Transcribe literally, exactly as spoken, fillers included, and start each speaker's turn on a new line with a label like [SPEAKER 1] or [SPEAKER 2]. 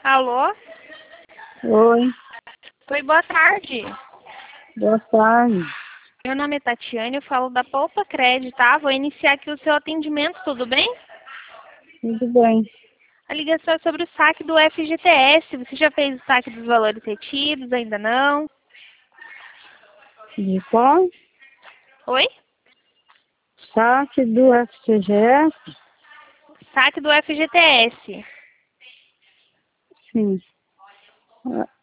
[SPEAKER 1] Alô?
[SPEAKER 2] Oi,
[SPEAKER 1] Oi, boa tarde.
[SPEAKER 2] boa tarde.
[SPEAKER 1] Meu nome é Tatiane, eu falo da Poupa Cred, tá? Vou iniciar aqui o seu atendimento, tudo bem?
[SPEAKER 2] Tudo bem.
[SPEAKER 1] A ligação é sobre o saque do F G T S. Você já fez o saque dos valores retidos? Ainda não?
[SPEAKER 2] De qual?
[SPEAKER 1] Oi?
[SPEAKER 2] Saque do F C G S?
[SPEAKER 1] Saque do F G T S.
[SPEAKER 2] Sim. Ah,